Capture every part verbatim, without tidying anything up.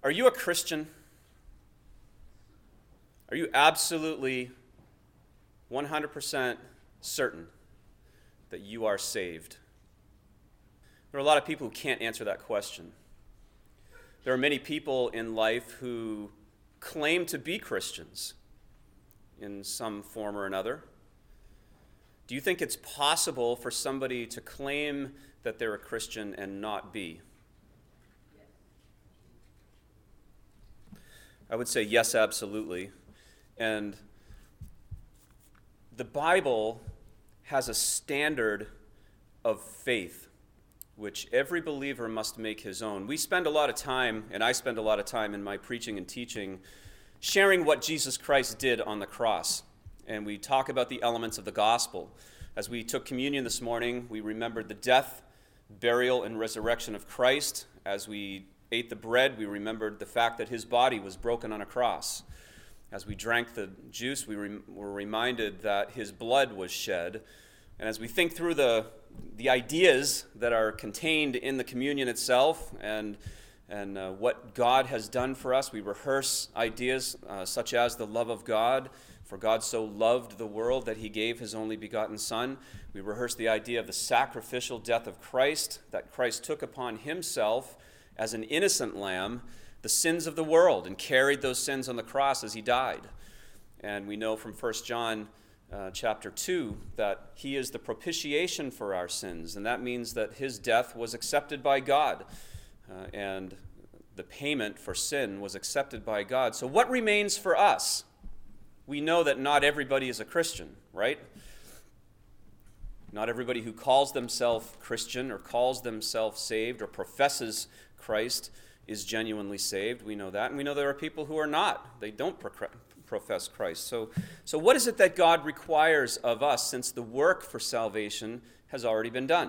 Are you a Christian? Are you absolutely one hundred percent certain that you are saved? There are a lot of people who can't answer that question. There are many people in life who claim to be Christians in some form or another. Do you think it's possible for somebody to claim that they're a Christian and not be? I would say yes, absolutely. And the Bible has a standard of faith which every believer must make his own. We spend a lot of time, and I spend a lot of time in my preaching and teaching, sharing what Jesus Christ did on the cross. And we talk about the elements of the gospel. As we took communion this morning, we remembered the death, burial, and resurrection of Christ. As we ate the bread, we remembered the fact that his body was broken on a cross. As we drank the juice, we re- were reminded that his blood was shed. And as we think through the, the ideas that are contained in the communion itself and, and uh, what God has done for us, we rehearse ideas uh, such as the love of God. For God so loved the world that he gave his only begotten Son. We rehearse the idea of the sacrificial death of Christ, that Christ took upon himself as an innocent lamb the sins of the world and carried those sins on the cross as he died. And we know from First John uh, chapter two that he is the propitiation for our sins, and that means that his death was accepted by God, uh, and the payment for sin was accepted by God. So what remains for us? We know that not everybody is a Christian, right? Not everybody who calls themselves Christian or calls themselves saved or professes Christ is genuinely saved. We know that. And we know there are people who are not. They don't pro- profess Christ. So, so what is it that God requires of us since the work for salvation has already been done?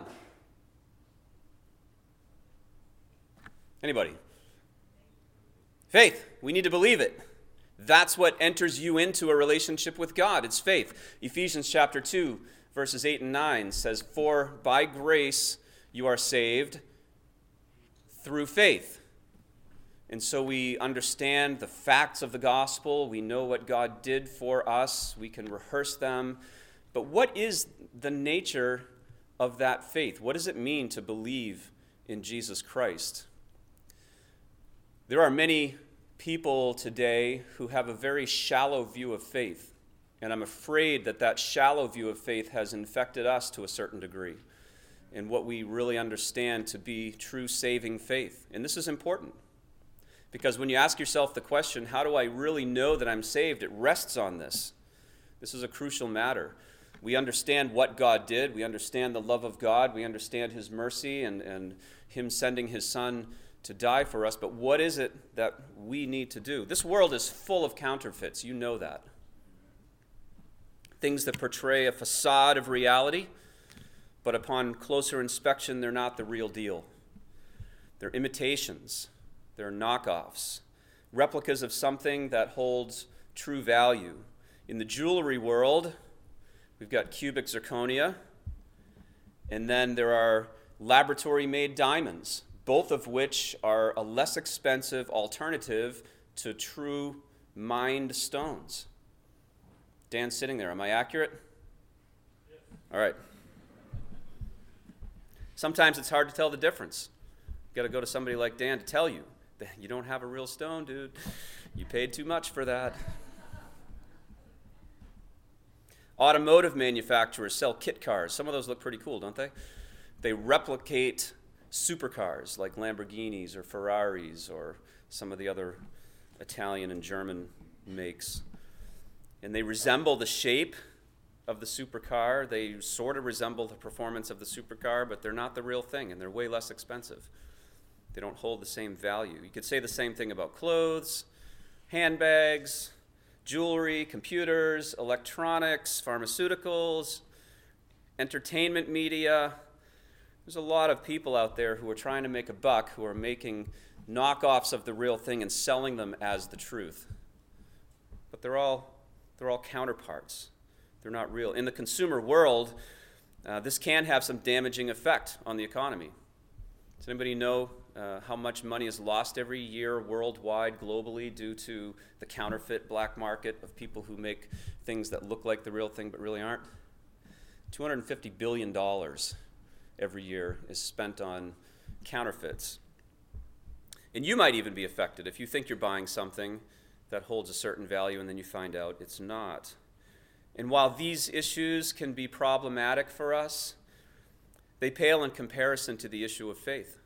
Anybody? Faith. We need to believe it. That's what enters you into a relationship with God. It's faith. Ephesians chapter two, verses eight and nine says, "For by grace you are saved through faith." And so we understand the facts of the gospel. We know what God did for us. We can rehearse them. But what is the nature of that faith? What does it mean to believe in Jesus Christ? There are many people today who have a very shallow view of faith. And I'm afraid that that shallow view of faith has infected us to a certain degree in what we really understand to be true saving faith. And this is important because when you ask yourself the question, how do I really know that I'm saved? It rests on this. This is a crucial matter. We understand what God did. We understand the love of God. We understand his mercy and, and him sending his Son to die for us. But what is it that we need to do? This world is full of counterfeits. You know that. Things that portray a facade of reality, but upon closer inspection, they're not the real deal. They're imitations. They're knockoffs. Replicas of something that holds true value. In the jewelry world, we've got cubic zirconia, and then there are laboratory-made diamonds, both of which are a less expensive alternative to true mined stones. Dan's sitting there. Am I accurate? Yes. All right. Sometimes it's hard to tell the difference. You've got to go to somebody like Dan to tell you that you don't have a real stone, dude. You paid too much for that. Automotive manufacturers sell kit cars. Some of those look pretty cool, don't they? They replicate supercars like Lamborghinis or Ferraris or some of the other Italian and German makes. And they resemble the shape of the supercar. They sort of resemble the performance of the supercar, but they're not the real thing, and they're way less expensive. They don't hold the same value. You could say the same thing about clothes, handbags, jewelry, computers, electronics, pharmaceuticals, entertainment media. There's a lot of people out there who are trying to make a buck, who are making knockoffs of the real thing and selling them as the truth. But they're all they're all counterparts. They're not real. In the consumer world, uh, this can have some damaging effect on the economy. Does anybody know uh, how much money is lost every year worldwide, globally, due to the counterfeit black market of people who make things that look like the real thing but really aren't? two hundred fifty billion dollars every year is spent on counterfeits. And you might even be affected if you think you're buying something that holds a certain value and then you find out it's not. And while these issues can be problematic for us, they pale in comparison to the issue of faith.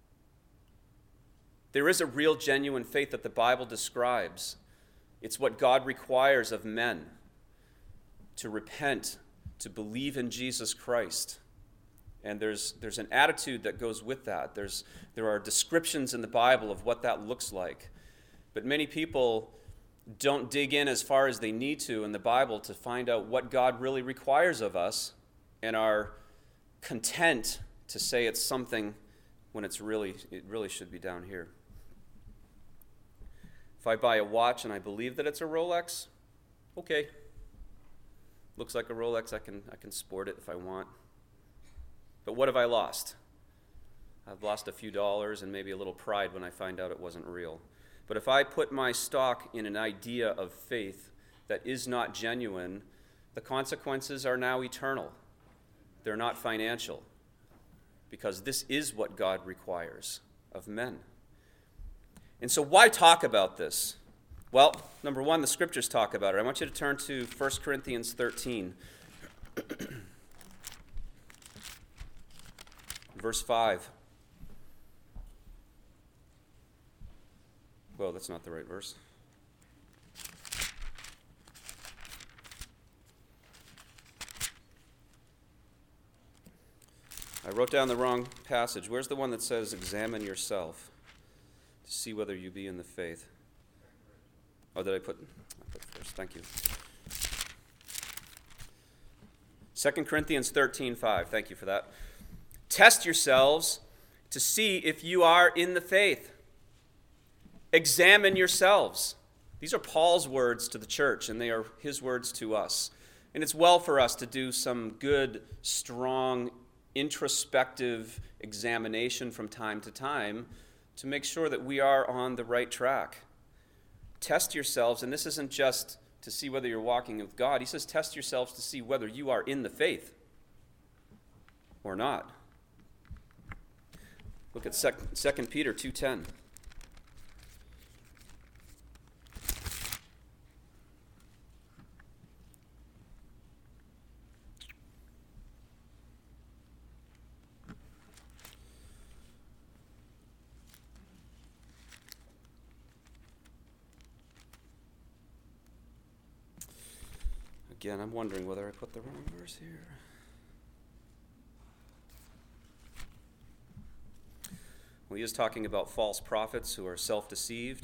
There is a real, genuine faith that the Bible describes. It's what God requires of men: to repent, to believe in Jesus Christ. And there's there's an attitude that goes with that. There's there are descriptions in the Bible of what that looks like. But many people don't dig in as far as they need to in the Bible to find out what God really requires of us, and are content to say it's something when it's really it really should be down here. If I buy a watch and I believe that it's a Rolex, okay. Looks like a Rolex, I can I can sport it if I want. But what have I lost? I've lost a few dollars and maybe a little pride when I find out it wasn't real. But if I put my stock in an idea of faith that is not genuine, the consequences are now eternal. They're not financial, because this is what God requires of men. And so why talk about this? Well, number one, the scriptures talk about it. I want you to turn to First Corinthians thirteen. Verse five. Well, that's not the right verse. I wrote down the wrong passage. Where's the one that says, examine yourself to see whether you be in the faith? Oh, did I put, I put first? Thank you. Second Corinthians thirteen five. Thank you for that. Test yourselves to see if you are in the faith. Examine yourselves. These are Paul's words to the church, and they are his words to us. And it's well for us to do some good, strong, introspective examination from time to time to make sure that we are on the right track. Test yourselves, and this isn't just to see whether you're walking with God. He says test yourselves to see whether you are in the faith or not. Look at Second Peter two ten. Again, I'm wondering whether I put the wrong verse here. Well, he is talking about false prophets who are self-deceived.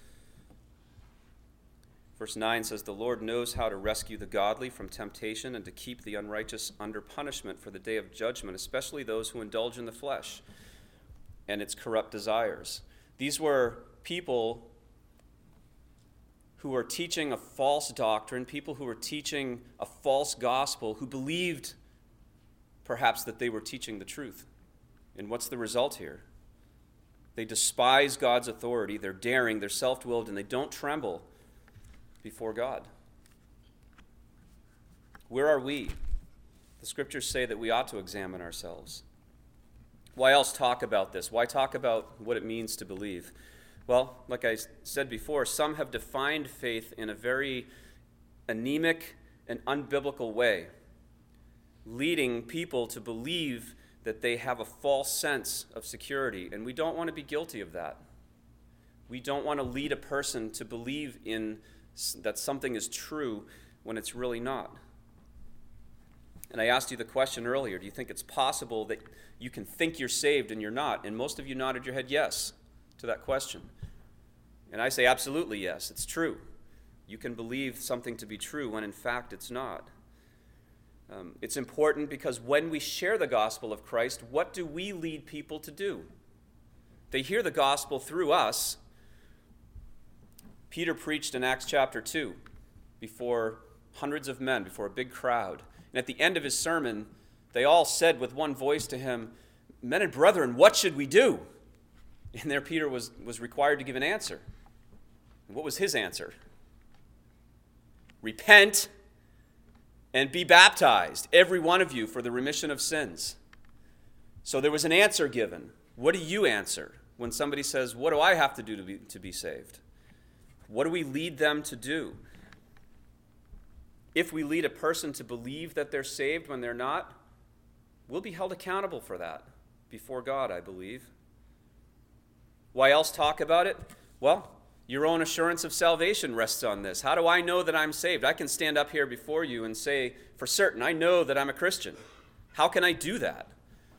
Verse nine says, the Lord knows how to rescue the godly from temptation and to keep the unrighteous under punishment for the day of judgment, especially those who indulge in the flesh and its corrupt desires. These were people who were teaching a false doctrine, people who were teaching a false gospel, who believed perhaps that they were teaching the truth. And what's the result here? They despise God's authority, they're daring, they're self-willed, and they don't tremble before God. Where are we? The scriptures say that we ought to examine ourselves. Why else talk about this? Why talk about what it means to believe? Well, like I said before, some have defined faith in a very anemic and unbiblical way, leading people to believe that they have a false sense of security, and we don't want to be guilty of that. We don't want to lead a person to believe in that something is true when it's really not. And I asked you the question earlier, do you think it's possible that you can think you're saved and you're not? And most of you nodded your head yes to that question. And I say absolutely yes, it's true. You can believe something to be true when in fact it's not. Um, it's important because when we share the gospel of Christ, what do we lead people to do? They hear the gospel through us. Peter preached in Acts chapter two before hundreds of men, before a big crowd. And at the end of his sermon, they all said with one voice to him, men and brethren, what should we do? And there Peter was, was required to give an answer. And what was his answer? Repent and be baptized, every one of you, for the remission of sins. So there was an answer given. What do you answer when somebody says, what do I have to do to be, to be saved? What do we lead them to do? If we lead a person to believe that they're saved when they're not, we'll be held accountable for that before God, I believe. Why else talk about it? Well, your own assurance of salvation rests on this. How do I know that I'm saved? I can stand up here before you and say, for certain, I know that I'm a Christian. How can I do that?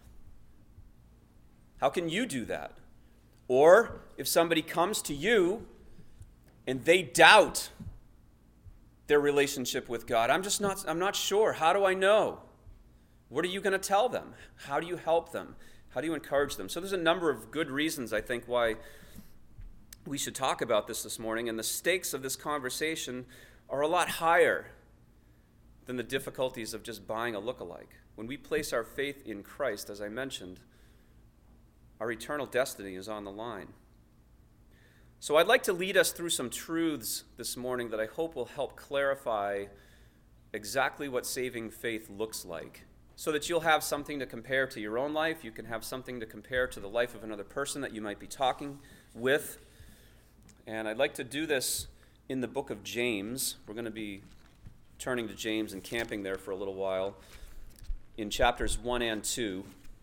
How can you do that? Or if somebody comes to you and they doubt their relationship with God, I'm just not, I'm not sure. How do I know? What are you going to tell them? How do you help them? How do you encourage them? So there's a number of good reasons, I think, why we should talk about this this morning, and the stakes of this conversation are a lot higher than the difficulties of just buying a look-alike. When we place our faith in Christ, as I mentioned, our eternal destiny is on the line. So I'd like to lead us through some truths this morning that I hope will help clarify exactly what saving faith looks like, so that you'll have something to compare to your own life. You can have something to compare to the life of another person that you might be talking with. And I'd like to do this in the book of James. We're going to be turning to James and camping there for a little while in chapters one and two,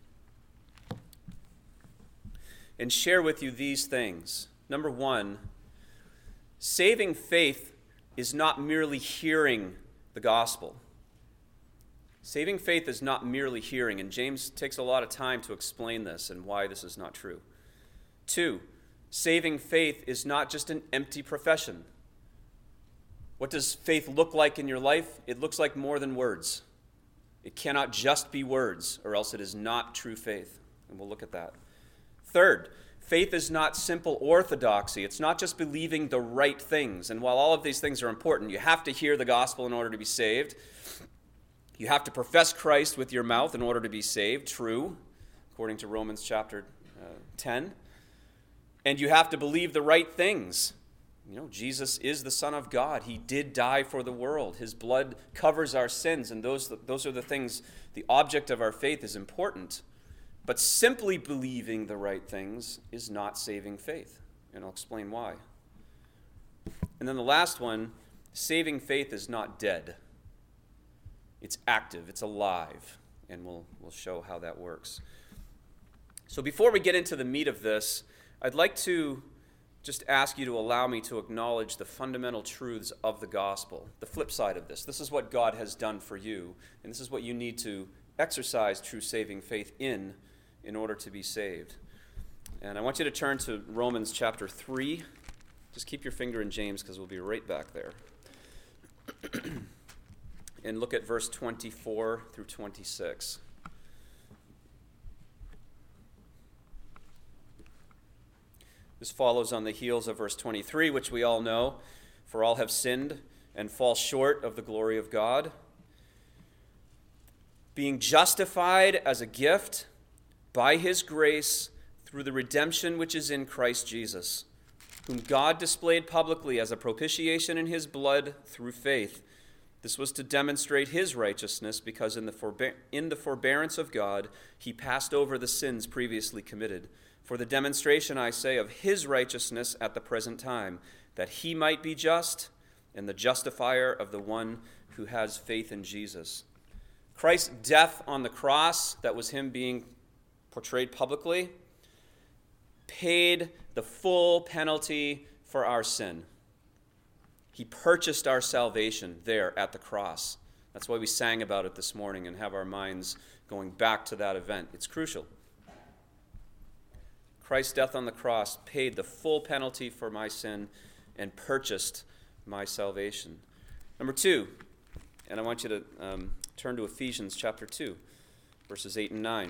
and share with you these things. Number one, saving faith is not merely hearing the gospel. Saving faith is not merely hearing, and James takes a lot of time to explain this and why this is not true. Two, saving faith is not just an empty profession. What does faith look like in your life? It looks like more than words. It cannot just be words, or else it is not true faith, and we'll look at that. Third, faith is not simple orthodoxy. It's not just believing the right things. And while all of these things are important, you have to hear the gospel in order to be saved. You have to profess Christ with your mouth in order to be saved, true, according to Romans chapter uh, ten. And you have to believe the right things. You know, Jesus is the Son of God. He did die for the world. His blood covers our sins, and those, those are the things, the object of our faith is important. But simply believing the right things is not saving faith, and I'll explain why. And then the last one, saving faith is not dead. It's active, it's alive, and we'll, we'll show how that works. So before we get into the meat of this, I'd like to just ask you to allow me to acknowledge the fundamental truths of the gospel, the flip side of this. This is what God has done for you, and this is what you need to exercise true saving faith in in order to be saved. And I want you to turn to Romans chapter three. Just keep your finger in James because we'll be right back there. And look at verse twenty-four through twenty-six. This follows on the heels of verse twenty-three, which we all know. For all have sinned and fall short of the glory of God, being justified as a gift by his grace through the redemption which is in Christ Jesus, whom God displayed publicly as a propitiation in his blood through faith. This was to demonstrate his righteousness, because in the, forbear- in the forbearance of God, he passed over the sins previously committed. For the demonstration, I say, of his righteousness at the present time, that he might be just and the justifier of the one who has faith in Jesus. Christ's death on the cross, that was him being portrayed publicly, paid the full penalty for our sin. He purchased our salvation there at the cross. That's why we sang about it this morning and have our minds going back to that event. It's crucial. Christ's death on the cross paid the full penalty for my sin and purchased my salvation. Number two, and I want you to um, turn to Ephesians chapter two, verses eight and nine.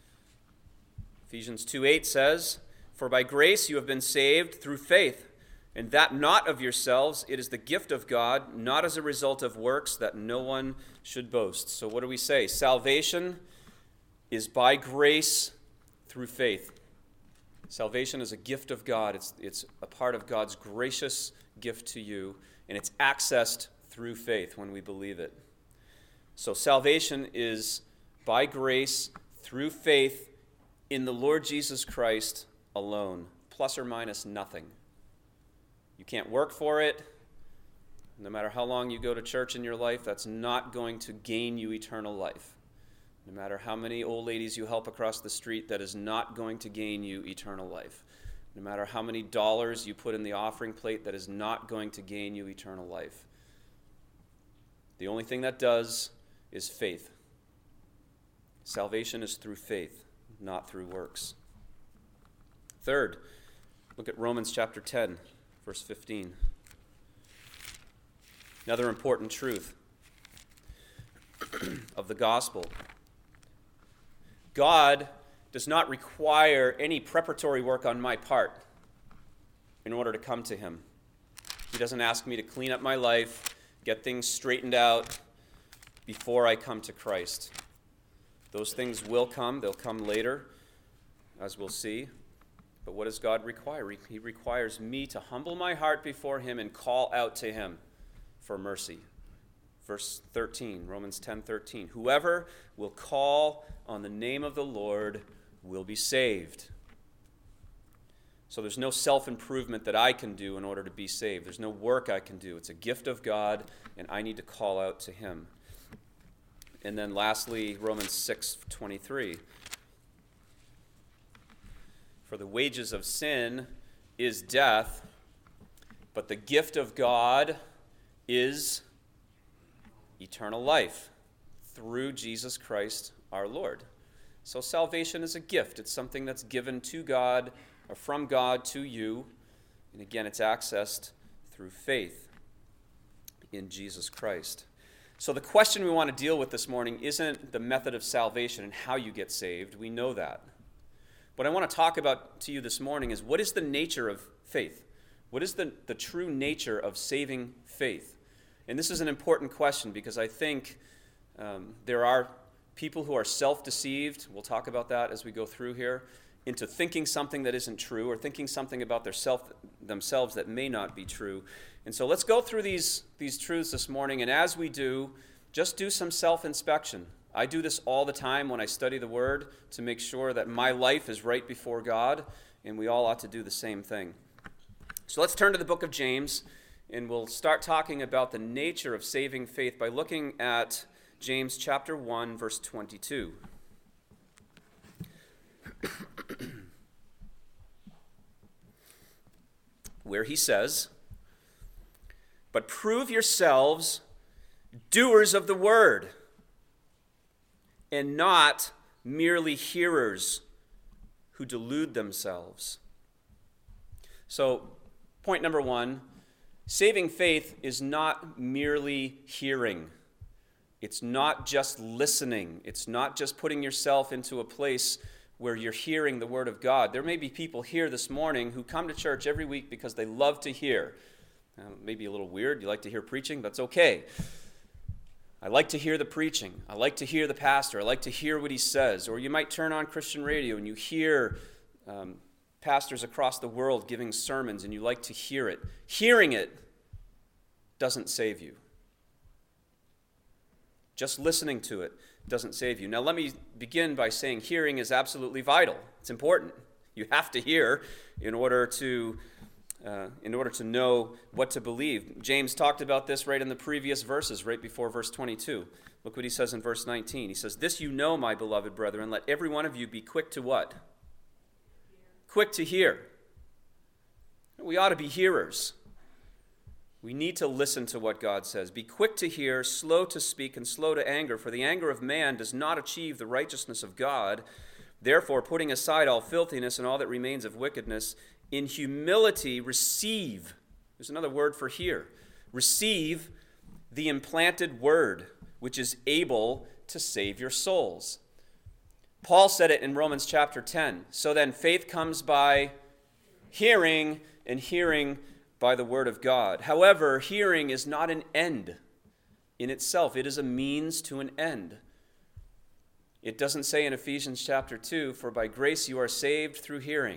Ephesians two eight says, "For by grace you have been saved through faith, And that not of yourselves, it is the gift of God, not as a result of works, that no one should boast. So what do we say? Salvation is by grace through faith. Salvation is a gift of God. It's, it's a part of God's gracious gift to you, and it's accessed through faith when we believe it. So salvation is by grace through faith in the Lord Jesus Christ alone, plus or minus nothing. You can't work for it. No matter how long you go to church in your life, that's not going to gain you eternal life. No matter how many old ladies you help across the street, that is not going to gain you eternal life. No matter how many dollars you put in the offering plate, that is not going to gain you eternal life. The only thing that does is faith. Salvation is through faith, not through works. Third, look at Romans chapter ten. Verse fifteen. Another important truth of the gospel. God does not require any preparatory work on my part in order to come to him. He doesn't ask me to clean up my life, get things straightened out before I come to Christ. Those things will come. They'll come later, as we'll see. But what does God require? He requires me to humble my heart before him and call out to him for mercy. Verse thirteen, Romans ten thirteen. Whoever will call on the name of the Lord will be saved. So there's no self-improvement that I can do in order to be saved. There's no work I can do. It's a gift of God, and I need to call out to him. And then lastly, Romans six twenty-three. For the wages of sin is death, but the gift of God is eternal life through Jesus Christ our Lord. So salvation is a gift. It's something that's given to God or from God to you. And again, it's accessed through faith in Jesus Christ. So the question we want to deal with this morning isn't the method of salvation and how you get saved. We know that. What I want to talk about to you this morning is what is the nature of faith? What is the, the true nature of saving faith? And this is an important question because I think um, there are people who are self-deceived, we'll talk about that as we go through here, into thinking something that isn't true or thinking something about their self, themselves that may not be true. And so let's go through these, these truths this morning, and as we do, just do some self-inspection. I do this all the time when I study the Word to make sure that my life is right before God, and we all ought to do the same thing. So let's turn to the book of James, and we'll start talking about the nature of saving faith by looking at James chapter one, verse twenty-two. Where he says, "But prove yourselves doers of the word, and not merely hearers who delude themselves." So, point number one, saving faith is not merely hearing. It's not just listening. It's not just putting yourself into a place where you're hearing the word of God. There may be people here this morning who come to church every week because they love to hear. Uh, maybe a little weird. You like to hear preaching? That's okay. I like to hear the preaching. I like to hear the pastor. I like to hear what he says. Or you might turn on Christian radio and you hear um, pastors across the world giving sermons and you like to hear it. Hearing it doesn't save you. Just listening to it doesn't save you. Now let me begin by saying hearing is absolutely vital. It's important. You have to hear in order to Uh, in order to know what to believe. James talked about this right in the previous verses, right before verse twenty-two. Look what he says in verse nineteen. He says, "This you know, my beloved brethren, let every one of you be quick to what? Quick to hear." We ought to be hearers. We need to listen to what God says. Be quick to hear, slow to speak, and slow to anger, for the anger of man does not achieve the righteousness of God. Therefore, putting aside all filthiness and all that remains of wickedness, in humility receive, there's another word for hear, receive the implanted word, which is able to save your souls. Paul said it in Romans chapter ten. So then faith comes by hearing, and hearing by the word of God. However, hearing is not an end in itself. It is a means to an end. It doesn't say in Ephesians chapter two, for by grace you are saved through hearing.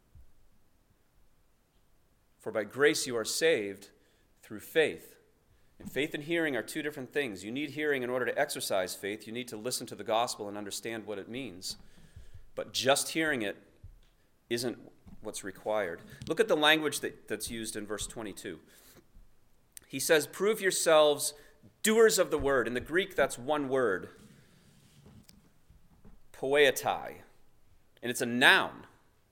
For by grace you are saved through faith. And faith and hearing are two different things. You need hearing in order to exercise faith. You need to listen to the gospel and understand what it means. But just hearing it isn't what's required. Look at the language that, that's used in verse twenty-two. He says, prove yourselves doers of the word. In the Greek, that's one word. Poietai. And it's a noun.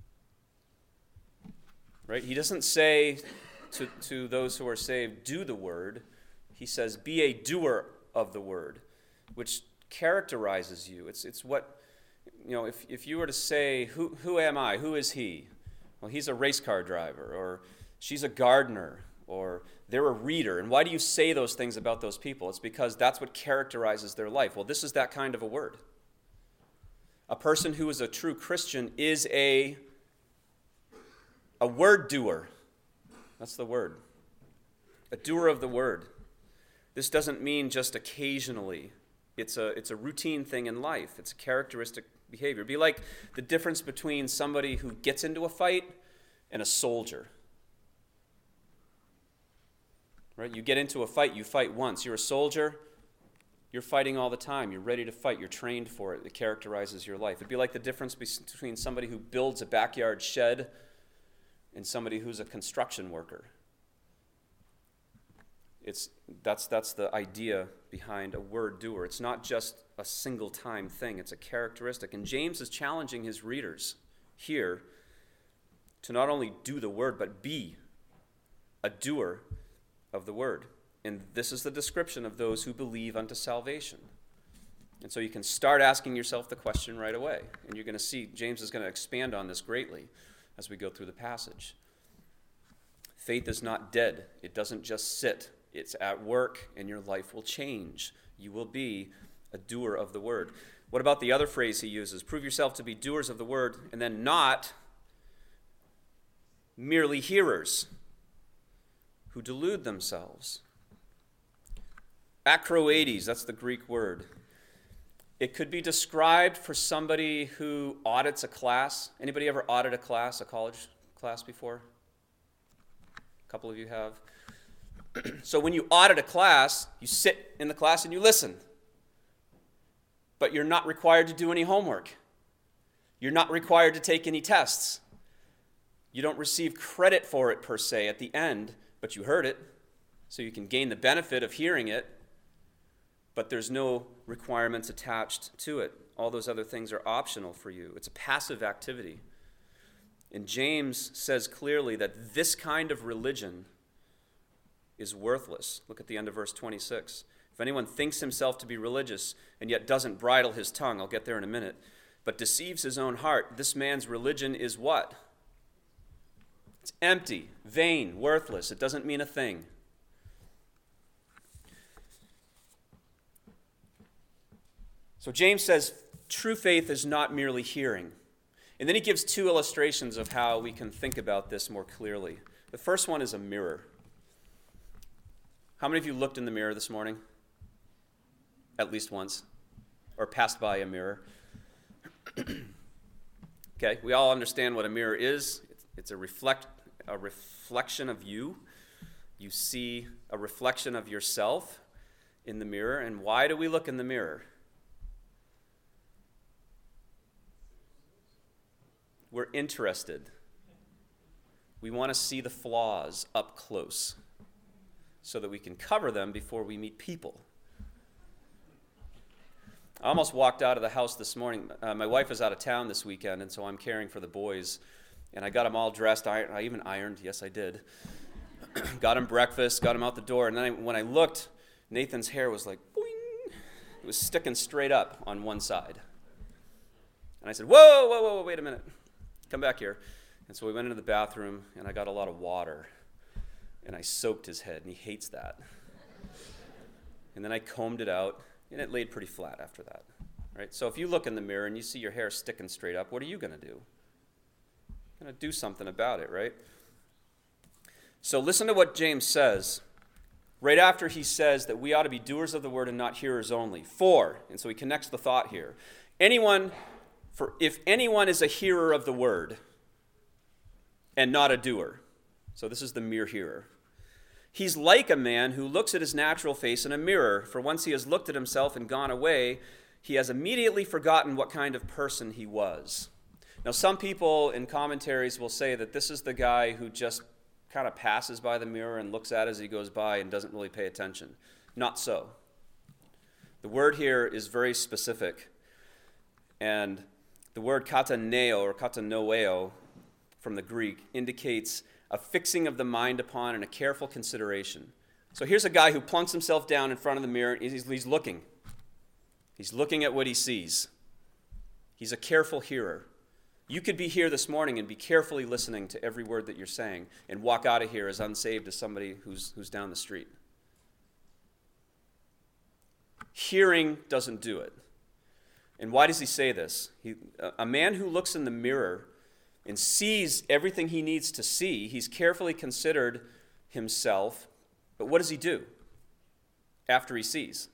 Right? He doesn't say to, to those who are saved, do the word. He says, be a doer of the word, which characterizes you. It's it's what, you know, if, if you were to say, who who am I? Who is he? Well, he's a race car driver, or she's a gardener, or they're a reader. And why do you say those things about those people? It's because that's what characterizes their life. Well, this is that kind of a word. A person who is a true Christian is a, a word doer. That's the word. A doer of the word. This doesn't mean just occasionally. It's a, it's a routine thing in life. It's a characteristic behavior. It'd be like the difference between somebody who gets into a fight and a soldier. Right? You get into a fight, you fight once. You're a soldier, you're fighting all the time. You're ready to fight. You're trained for it. It characterizes your life. It'd be like the difference between somebody who builds a backyard shed and somebody who's a construction worker. It's that's that's the idea behind a word doer. It's not just a single time thing. It's a characteristic. And James is challenging his readers here to not only do the word, but be a doer of the word. And this is the description of those who believe unto salvation. And so you can start asking yourself the question right away. And you're going to see James is going to expand on this greatly as we go through the passage. Faith is not dead. It doesn't just sit. It's at work, and your life will change. You will be a doer of the word. What about the other phrase he uses? Prove yourself to be doers of the word, and then not merely hearers who delude themselves. Acroades, that's the Greek word. It could be described for somebody who audits a class. Anybody ever audit a class, a college class before? A couple of you have. So when you audit a class, you sit in the class and you listen. But you're not required to do any homework. You're not required to take any tests. You don't receive credit for it per se at the end, but you heard it, so you can gain the benefit of hearing it, but there's no requirements attached to it. All those other things are optional for you. It's a passive activity. And James says clearly that this kind of religion is worthless. Look at the end of verse twenty-six. If anyone thinks himself to be religious and yet doesn't bridle his tongue, I'll get there in a minute, but deceives his own heart, this man's religion is what? It's empty, vain, worthless. It doesn't mean a thing. So James says true faith is not merely hearing. And then he gives two illustrations of how we can think about this more clearly. The first one is a mirror. How many of you looked in the mirror this morning? At least once. Or passed by a mirror. Okay, we all understand what a mirror is. It's a reflect a reflection of you. You see a reflection of yourself in the mirror. And why do we look in the mirror? We're interested. We want to see the flaws up close so that we can cover them before we meet people. I almost walked out of the house this morning. Uh, my wife is out of town this weekend, and so I'm caring for the boys. And I got them all dressed. I, I even ironed. Yes, I did. Got them breakfast, got them out the door. And then I, when I looked, Nathan's hair was like, boing. It was sticking straight up on one side. And I said, whoa, whoa, whoa, wait a minute. Come back here. And so we went into the bathroom, and I got a lot of water. And I soaked his head, and he hates that. And then I combed it out, and it laid pretty flat after that. Right? So if you look in the mirror and you see your hair sticking straight up, what are you going to do? You're going to do something about it, right? So listen to what James says right after he says that we ought to be doers of the word and not hearers only. For, and so he connects the thought here, anyone, for if anyone is a hearer of the word and not a doer, so this is the mere hearer, he's like a man who looks at his natural face in a mirror, for once he has looked at himself and gone away, he has immediately forgotten what kind of person he was. Now, some people in commentaries will say that this is the guy who just kind of passes by the mirror and looks at it as he goes by and doesn't really pay attention. Not so. The word here is very specific. And the word kataneo or katanoeo from the Greek indicates a fixing of the mind upon and a careful consideration. So here's a guy who plunks himself down in front of the mirror and he's, he's looking. He's looking at what he sees. He's a careful hearer. You could be here this morning and be carefully listening to every word that you're saying and walk out of here as unsaved as somebody who's, who's down the street. Hearing doesn't do it. And why does he say this? He, a man who looks in the mirror and sees everything he needs to see, he's carefully considered himself, but what does he do after he sees?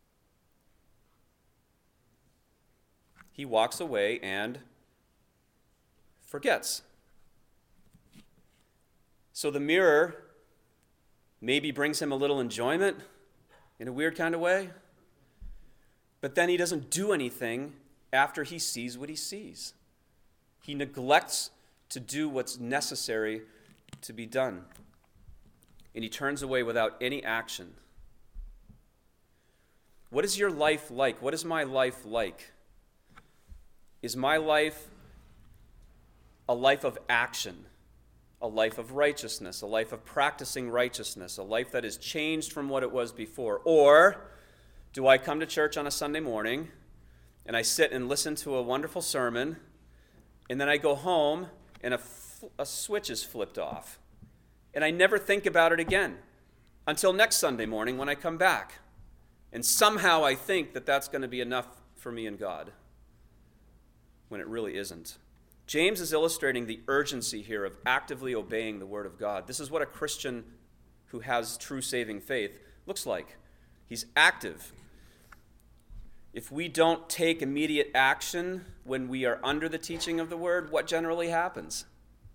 He walks away and forgets. So the mirror maybe brings him a little enjoyment in a weird kind of way, but then he doesn't do anything after he sees what he sees. He neglects to do what's necessary to be done, and he turns away without any action. What is your life like? What is my life like? Is my life a life of action, a life of righteousness, a life of practicing righteousness, a life that is changed from what it was before? Or do I come to church on a Sunday morning and I sit and listen to a wonderful sermon and then I go home and a, f- a switch is flipped off and I never think about it again until next Sunday morning when I come back, and somehow I think that that's going to be enough for me and God when it really isn't? James is illustrating the urgency here of actively obeying the Word of God. This is what a Christian who has true saving faith looks like. He's active. If we don't take immediate action when we are under the teaching of the Word, what generally happens?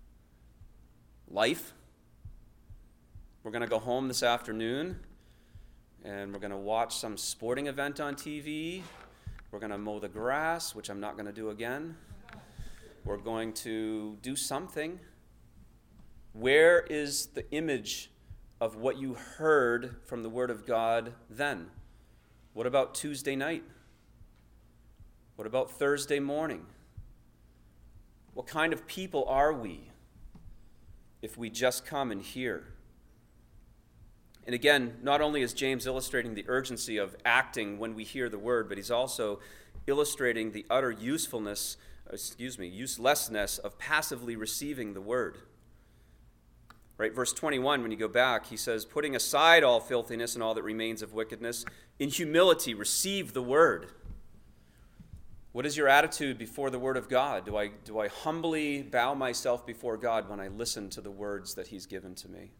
Life. We're going to go home this afternoon, and we're going to watch some sporting event on T V. We're going to mow the grass, which I'm not going to do again. We're going to do something. Where is the image of what you heard from the Word of God then? What about Tuesday night? What about Thursday morning? What kind of people are we if we just come and hear? And again, not only is James illustrating the urgency of acting when we hear the Word, but he's also illustrating the utter usefulness excuse me, uselessness of passively receiving the Word. Right, verse twenty-one, when you go back, he says, putting aside all filthiness and all that remains of wickedness, in humility receive the Word. What is your attitude before the Word of God? Do I, do I humbly bow myself before God when I listen to the words that he's given to me?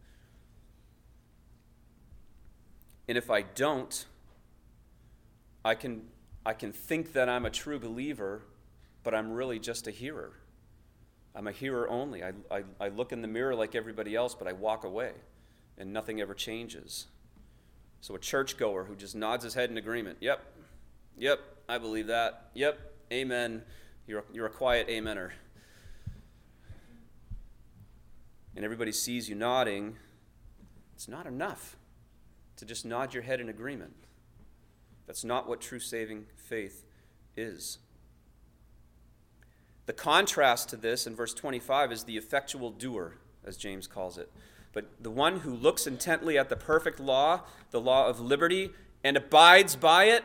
And if I don't, I can, I can think that I'm a true believer, but I'm really just a hearer. I'm a hearer only. I, I, I look in the mirror like everybody else, but I walk away, and nothing ever changes. So a churchgoer who just nods his head in agreement, yep, yep, I believe that, yep, amen, you're, you're a quiet amener. And everybody sees you nodding, it's not enough to just nod your head in agreement. That's not what true saving faith is. The contrast to this in verse twenty-five is the effectual doer, as James calls it. But the one who looks intently at the perfect law, the law of liberty, and abides by it,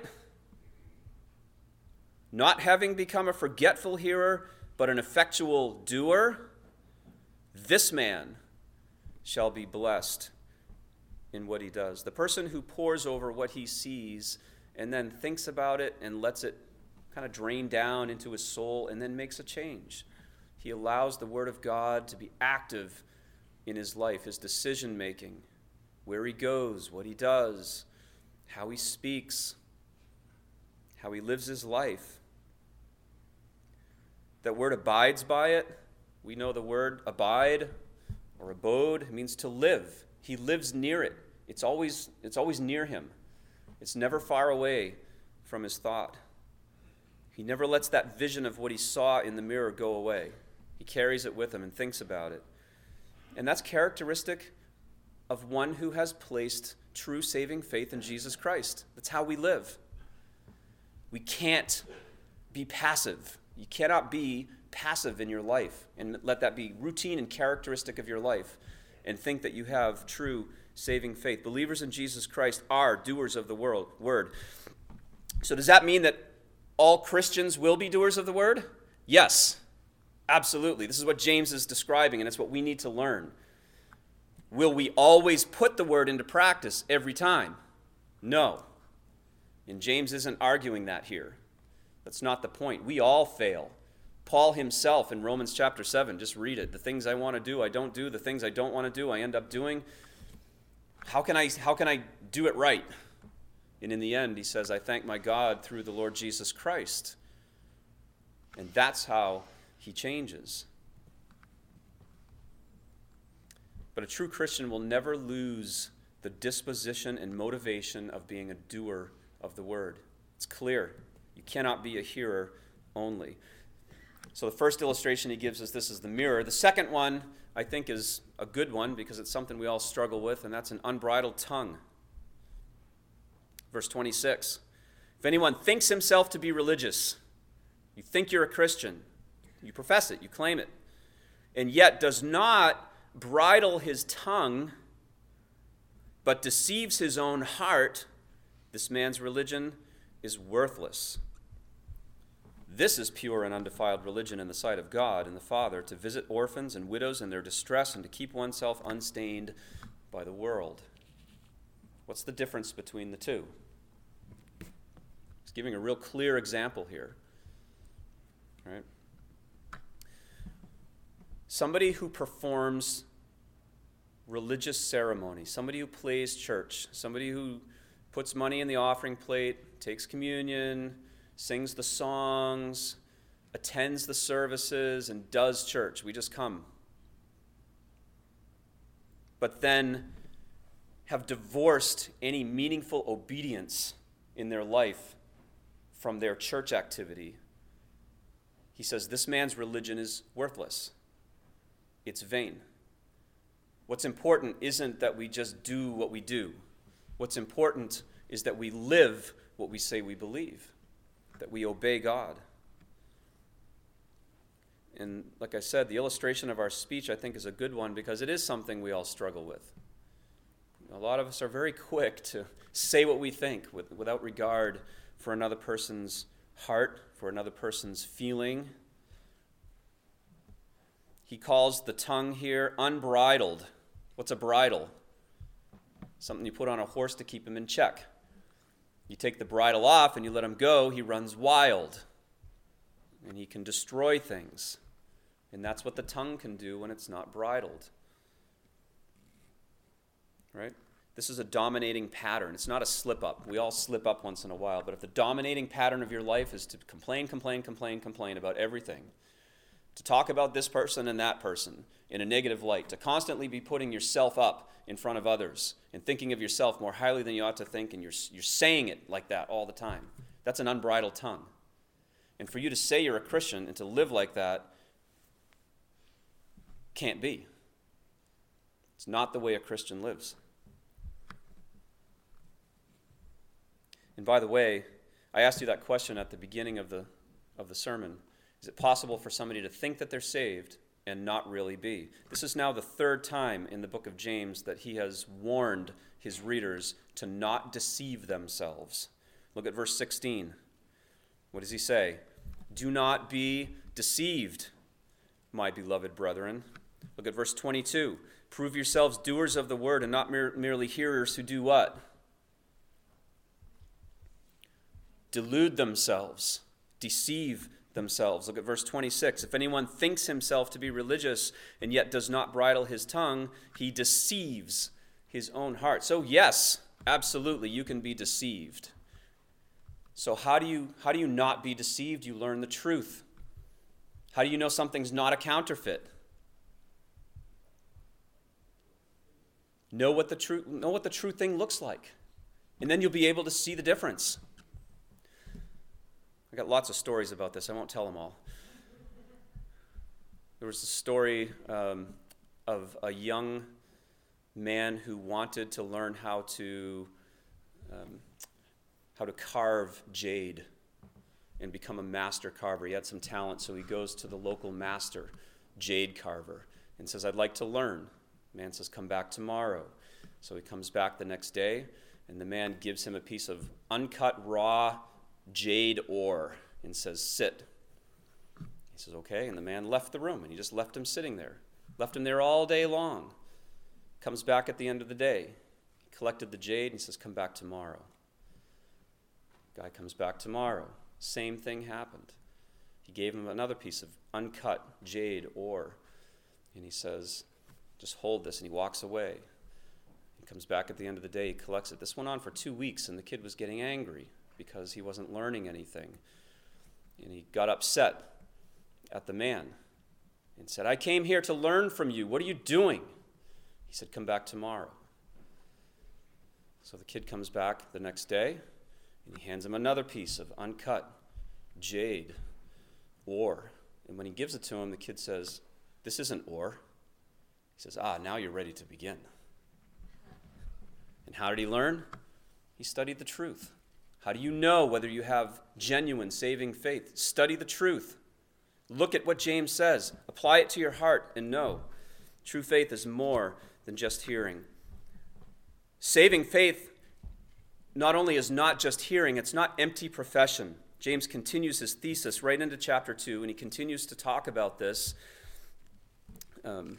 not having become a forgetful hearer, but an effectual doer, this man shall be blessed in what he does. The person who pores over what he sees and then thinks about it and lets it kind of drain down into his soul and then makes a change. He allows the Word of God to be active in his life, his decision making, where he goes, what he does, how he speaks, how he lives his life. That word abides by it. We know the word abide or abode means to live. He lives near it. It's always, it's always near him. It's never far away from his thought. He never lets that vision of what he saw in the mirror go away. He carries it with him and thinks about it. And that's characteristic of one who has placed true saving faith in Jesus Christ. That's how we live. We can't be passive. You cannot be passive in your life and let that be routine and characteristic of your life and think that you have true saving faith. Believers in Jesus Christ are doers of the world, word. So does that mean that all Christians will be doers of the word? Yes, absolutely. This is what James is describing, and it's what we need to learn. Will we always put the word into practice every time? No. And James isn't arguing that here. That's not the point. We all fail. Paul himself in Romans chapter seven, just read it. The things I want to do, I don't do. The things I don't want to do, I end up doing. How can I, how can I do it right? And in the end, he says, I thank my God through the Lord Jesus Christ. And that's how he changes. But a true Christian will never lose the disposition and motivation of being a doer of the word. It's clear. You cannot be a hearer only. So the first illustration he gives us, this is the mirror. The second one, I think, is a good one because it's something we all struggle with, and that's an unbridled tongue. Verse twenty-six, if anyone thinks himself to be religious, you think you're a Christian, you profess it, you claim it, and yet does not bridle his tongue, but deceives his own heart, this man's religion is worthless. This is pure and undefiled religion in the sight of God and the Father, to visit orphans and widows in their distress and to keep oneself unstained by the world. What's the difference between the two? He's giving a real clear example here. Right? Somebody who performs religious ceremony, somebody who plays church, somebody who puts money in the offering plate, takes communion, sings the songs, attends the services, and does church. We just come. But then have divorced any meaningful obedience in their life from their church activity. He says this man's religion is worthless. It's vain. What's important isn't that we just do what we do. What's important is that we live what we say we believe, that we obey God. And like I said, the illustration of our speech, I think, is a good one because it is something we all struggle with. A lot of us are very quick to say what we think with, without regard for another person's heart, for another person's feeling. He calls the tongue here unbridled. What's a bridle? Something you put on a horse to keep him in check. You take the bridle off and you let him go, he runs wild. And he can destroy things. And that's what the tongue can do when it's not bridled. Right? This is a dominating pattern. It's not a slip-up. We all slip up once in a while. But if the dominating pattern of your life is to complain, complain, complain, complain about everything, to talk about this person and that person in a negative light, to constantly be putting yourself up in front of others and thinking of yourself more highly than you ought to think, and you're, you're saying it like that all the time, that's an unbridled tongue. And for you to say you're a Christian and to live like that can't be. It's not the way a Christian lives. And by the way, I asked you that question at the beginning of the of the sermon. Is it possible for somebody to think that they're saved and not really be? This is now the third time in the book of James that he has warned his readers to not deceive themselves. Look at verse sixteen. What does he say? Do not be deceived, my beloved brethren. Look at verse twenty-two. Prove yourselves doers of the word and not mere, merely hearers who do what? Delude themselves, deceive themselves. Look at verse twenty-six. If anyone thinks himself to be religious and yet does not bridle his tongue, he deceives his own heart. So yes, absolutely, you can be deceived. So how do you how do you not be deceived? You learn the truth. How do you know something's not a counterfeit? Know what the true know what the true thing looks like. And then you'll be able to see the difference. I got lots of stories about this. I won't tell them all. There was a story um, of a young man who wanted to learn how to um, how to carve jade and become a master carver. He had some talent, so he goes to the local master jade carver and says, "I'd like to learn." The man says, "Come back tomorrow." So he comes back the next day, and the man gives him a piece of uncut raw jade ore and says, "Sit." He says, "Okay," and the man left the room, and he just left him sitting there. Left him there all day long. Comes back at the end of the day. He collected the jade and he says, "Come back tomorrow." Guy comes back tomorrow. Same thing happened. He gave him another piece of uncut jade ore, and he says, "Just hold this," and he walks away. He comes back at the end of the day, he collects it. This went on for two weeks, and the kid was getting angry because he wasn't learning anything. And he got upset at the man and said, "I came here to learn from you. What are you doing?" He said, "Come back tomorrow." So the kid comes back the next day, and he hands him another piece of uncut jade ore. And when he gives it to him, the kid says, "This isn't ore." He says, "Ah, now you're ready to begin." And how did he learn? He studied the truth. How do you know whether you have genuine saving faith? Study the truth. Look at what James says. Apply it to your heart and know. True faith is more than just hearing. Saving faith not only is not just hearing, it's not empty profession. James continues his thesis right into chapter two, and he continues to talk about this um,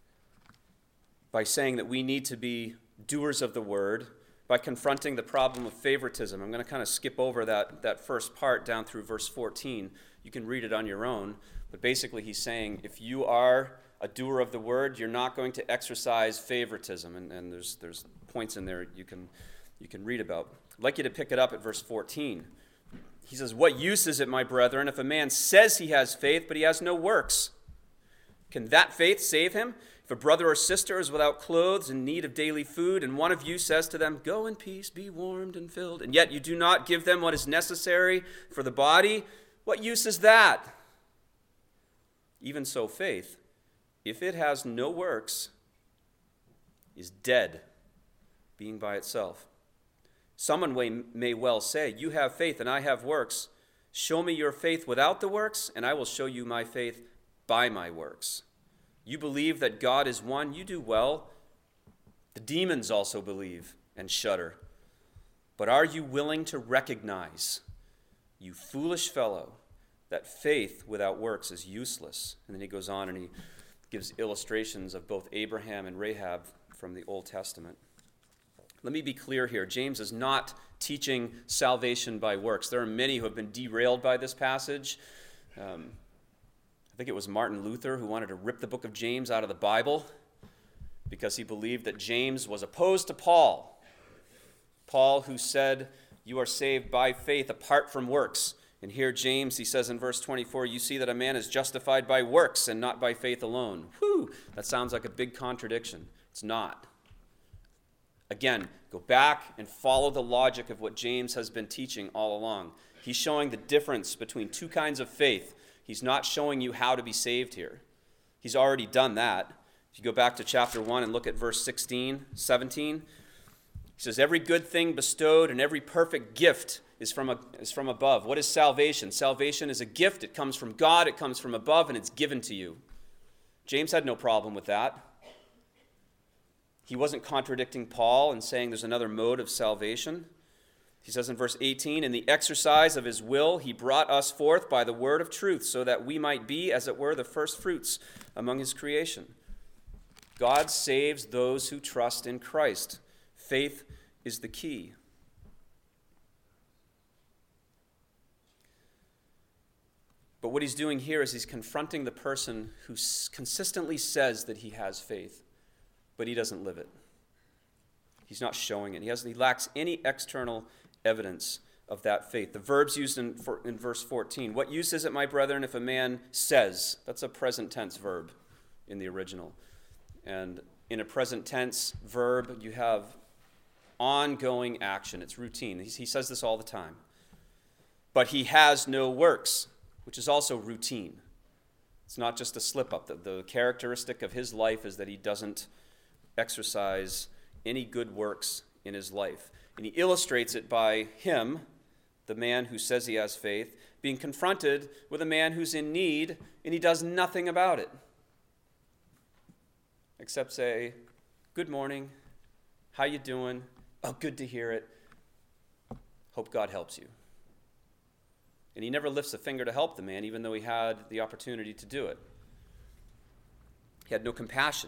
by saying that we need to be doers of the word, by confronting the problem of favoritism. I'm going to kind of skip over that, that first part down through verse fourteen. You can read it on your own, but basically he's saying if you are a doer of the word, you're not going to exercise favoritism, and, and there's there's points in there you can you can read about. I'd like you to pick it up at verse fourteen. He says, "What use is it, my brethren, if a man says he has faith, but he has no works? Can that faith save him? If a brother or sister is without clothes, in need of daily food, and one of you says to them, 'Go in peace, be warmed and filled,' and yet you do not give them what is necessary for the body, what use is that? Even so, faith, if it has no works, is dead, being by itself. Someone may well say, 'You have faith and I have works. Show me your faith without the works, and I will show you my faith by my works.' You believe that God is one, you do well. The demons also believe and shudder. But are you willing to recognize, you foolish fellow, that faith without works is useless?" And then he goes on and he gives illustrations of both Abraham and Rahab from the Old Testament. Let me be clear here. James is not teaching salvation by works. There are many who have been derailed by this passage. Um, I think it was Martin Luther who wanted to rip the book of James out of the Bible because he believed that James was opposed to Paul. Paul, who said, "You are saved by faith apart from works." And here James, he says in verse twenty-four, "You see that a man is justified by works and not by faith alone." Whew, that sounds like a big contradiction. It's not. Again, go back and follow the logic of what James has been teaching all along. He's showing the difference between two kinds of faith. He's not showing you how to be saved here. He's already done that. If you go back to chapter one and look at verse sixteen, seventeen, he says, "Every good thing bestowed and every perfect gift is from, a, is from above." What is salvation? Salvation is a gift. It comes from God. It comes from above, and it's given to you. James had no problem with that. He wasn't contradicting Paul and saying there's another mode of salvation. He says in verse eighteen, "In the exercise of his will, he brought us forth by the word of truth, so that we might be, as it were, the first fruits among his creation." God saves those who trust in Christ. Faith is the key. But what he's doing here is he's confronting the person who consistently says that he has faith, but he doesn't live it. He's not showing it. He, has, he lacks any external evidence of that faith. The verbs used in, for, in verse fourteen. What use is it, my brethren, if a man says? That's a present tense verb in the original. And in a present tense verb, you have ongoing action. It's routine. He, he says this all the time. But he has no works, which is also routine. It's not just a slip-up. The, the characteristic of his life is that he doesn't exercise any good works in his life. And he illustrates it by him, the man who says he has faith, being confronted with a man who's in need, and he does nothing about it. Except say, good morning, how you doing? Oh, good to hear it. Hope God helps you. And he never lifts a finger to help the man, even though he had the opportunity to do it. He had no compassion.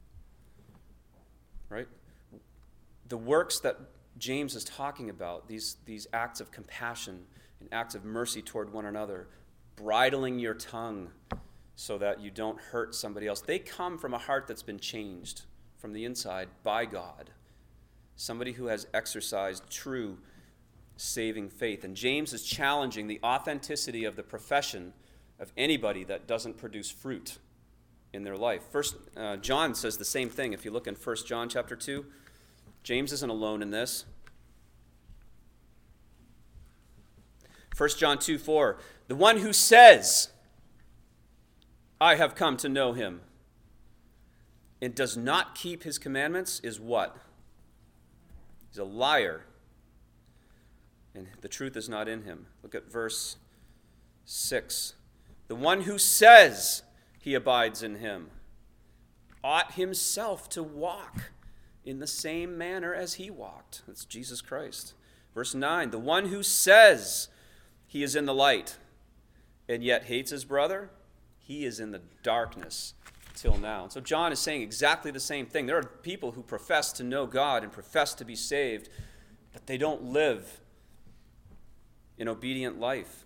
Right? The works that James is talking about, these, these acts of compassion and acts of mercy toward one another, bridling your tongue so that you don't hurt somebody else, they come from a heart that's been changed from the inside by God. Somebody who has exercised true saving faith. And James is challenging the authenticity of the profession of anybody that doesn't produce fruit in their life. First, uh, John says the same thing. If you look in First John chapter two, James isn't alone in this. First John two four, the one who says, I have come to know him, and does not keep his commandments is what? He's a liar, and the truth is not in him. Look at verse six. The one who says he abides in him ought himself to walk in the same manner as he walked. That's Jesus Christ. Verse nine, the one who says he is in the light and yet hates his brother, he is in the darkness till now. And so John is saying exactly the same thing. There are people who profess to know God and profess to be saved, but they don't live an obedient life.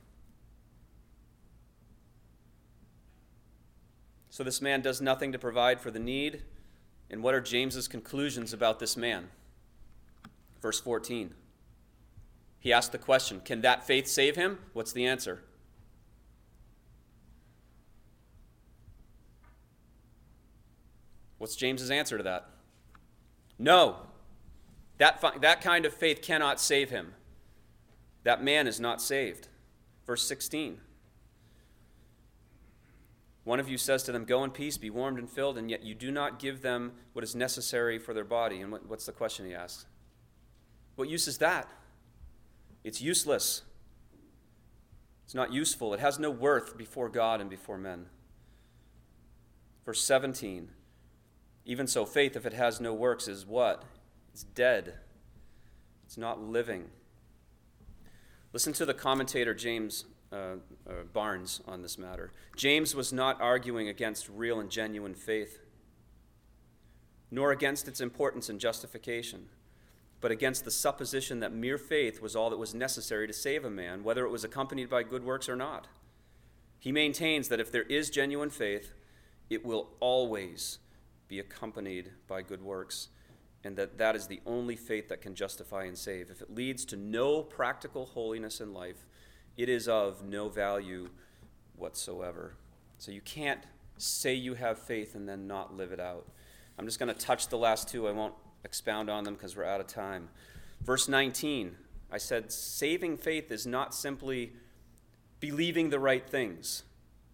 So this man does nothing to provide for the need. And what are James's conclusions about this man? Verse fourteen. He asked the question, can that faith save him? What's the answer? What's James's answer to that? No. That, that kind of faith cannot save him. That man is not saved. Verse sixteen. One of you says to them, go in peace, be warmed and filled, and yet you do not give them what is necessary for their body. And what, what's the question he asks? What use is that? It's useless. It's not useful. It has no worth before God and before men. Verse seventeen. Even so, faith, if it has no works, is what? It's dead. It's not living. Listen to the commentator James uh, uh, Barnes on this matter. James was not arguing against real and genuine faith, nor against its importance and justification, but against the supposition that mere faith was all that was necessary to save a man, whether it was accompanied by good works or not. He maintains that if there is genuine faith, it will always be accompanied by good works, and that that is the only faith that can justify and save. If it leads to no practical holiness in life, it is of no value whatsoever. So you can't say you have faith and then not live it out. I'm just going to touch the last two. I won't expound on them because we're out of time. Verse nineteen, I said saving faith is not simply believing the right things.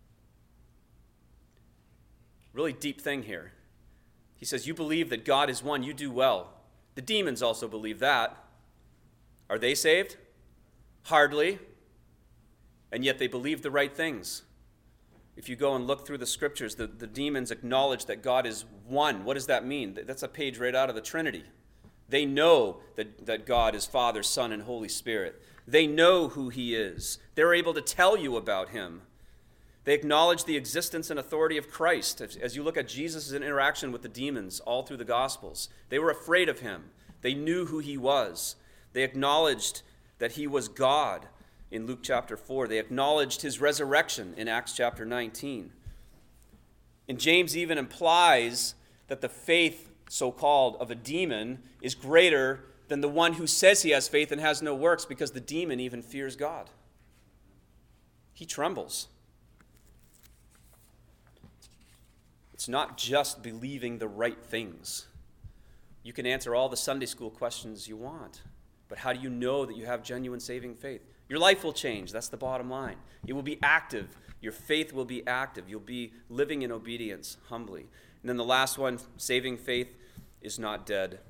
Really deep thing here. He says, you believe that God is one, you do well. The demons also believe that. Are they saved? Hardly. And yet they believe the right things. If you go and look through the scriptures, the, the demons acknowledge that God is one. What does that mean? That's a page right out of the Trinity. They know that, that God is Father, Son, and Holy Spirit. They know who he is. They're able to tell you about him. They acknowledge the existence and authority of Christ. As you look at Jesus' interaction with the demons all through the Gospels, they were afraid of him. They knew who he was. They acknowledged that he was God in Luke chapter four. They acknowledged his resurrection in Acts chapter nineteen. And James even implies that the faith, so-called, of a demon is greater than the one who says he has faith and has no works, because the demon even fears God. He trembles. It's not just believing the right things. You can answer all the Sunday school questions you want, but how do you know that you have genuine saving faith? Your life will change. That's the bottom line. It will be active. Your faith will be active. You'll be living in obedience humbly. And then the last one, saving faith is not dead.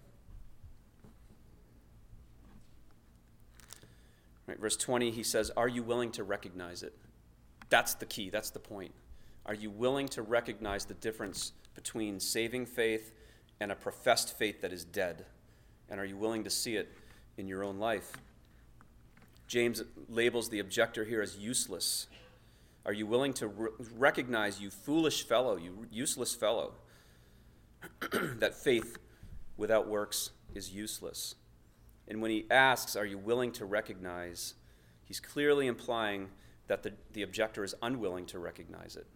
Right, verse twenty, he says, are you willing to recognize it? That's the key. That's the point. Are you willing to recognize the difference between saving faith and a professed faith that is dead? And are you willing to see it in your own life? James labels the objector here as useless. Are you willing to re- recognize, you foolish fellow, you useless fellow, that faith without works is useless? And when he asks, are you willing to recognize, he's clearly implying that the, the objector is unwilling to recognize it.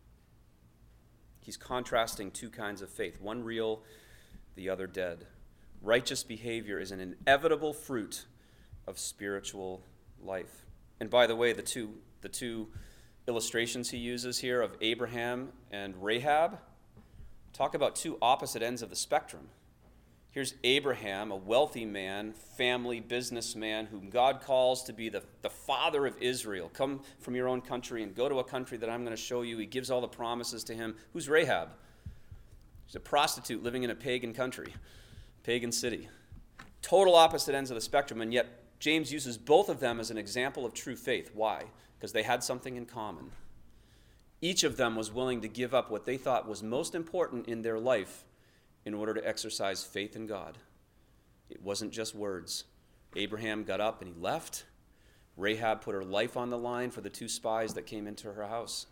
He's contrasting two kinds of faith, one real, the other dead. Righteous behavior is an inevitable fruit of spiritual life. And by the way, the two, the two illustrations he uses here of Abraham and Rahab talk about two opposite ends of the spectrum. Here's Abraham, a wealthy man, family, businessman, whom God calls to be the, the father of Israel. Come from your own country and go to a country that I'm going to show you. He gives all the promises to him. Who's Rahab? She's a prostitute living in a pagan country, pagan city. Total opposite ends of the spectrum, and yet James uses both of them as an example of true faith. Why? Because they had something in common. Each of them was willing to give up what they thought was most important in their life in order to exercise faith in God. It wasn't just words. Abraham got up and he left. Rahab put her life on the line for the two spies that came into her house.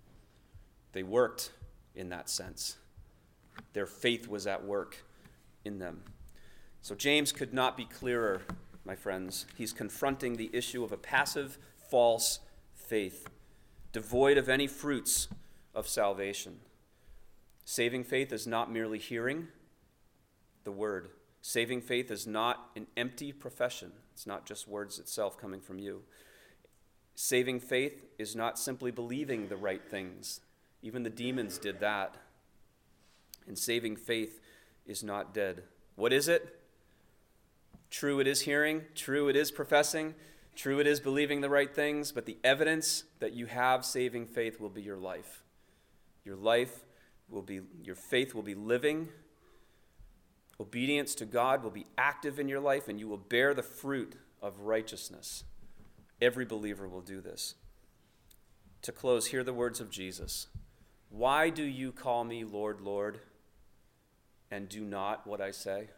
They worked in that sense. Their faith was at work in them. So James could not be clearer, my friends. He's confronting the issue of a passive, false faith, devoid of any fruits of salvation. Saving faith is not merely hearing the word. Saving faith is not an empty profession. It's not just words itself coming from you. Saving faith is not simply believing the right things. Even the demons did that. And saving faith is not dead. What is it? True, it is hearing. True, it is professing. True, it is believing the right things. But the evidence that you have saving faith will be your life. Your life will be, your faith will be living. Obedience to God will be active in your life, and you will bear the fruit of righteousness. Every believer will do this. To close, hear the words of Jesus. Why do you call me Lord, Lord, and do not what I say?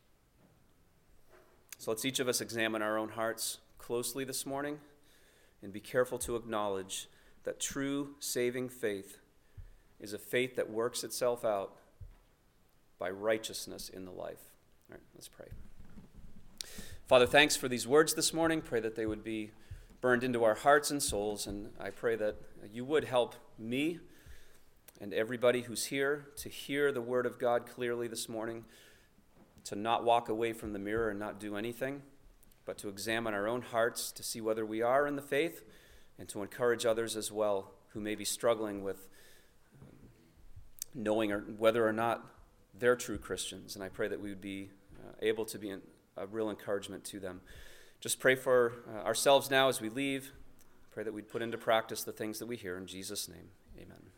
So let's each of us examine our own hearts closely this morning and be careful to acknowledge that true saving faith is a faith that works itself out by righteousness in the life. All right, let's pray. Father, thanks for these words this morning. Pray that they would be burned into our hearts and souls, and I pray that you would help me and everybody who's here to hear the word of God clearly this morning, to not walk away from the mirror and not do anything, but to examine our own hearts to see whether we are in the faith, and to encourage others as well who may be struggling with knowing or whether or not they're true Christians. And I pray that we would be uh, able to be in, a real encouragement to them. Just pray for uh, ourselves now as we leave. Pray that we'd put into practice the things that we hear. In Jesus' name, amen.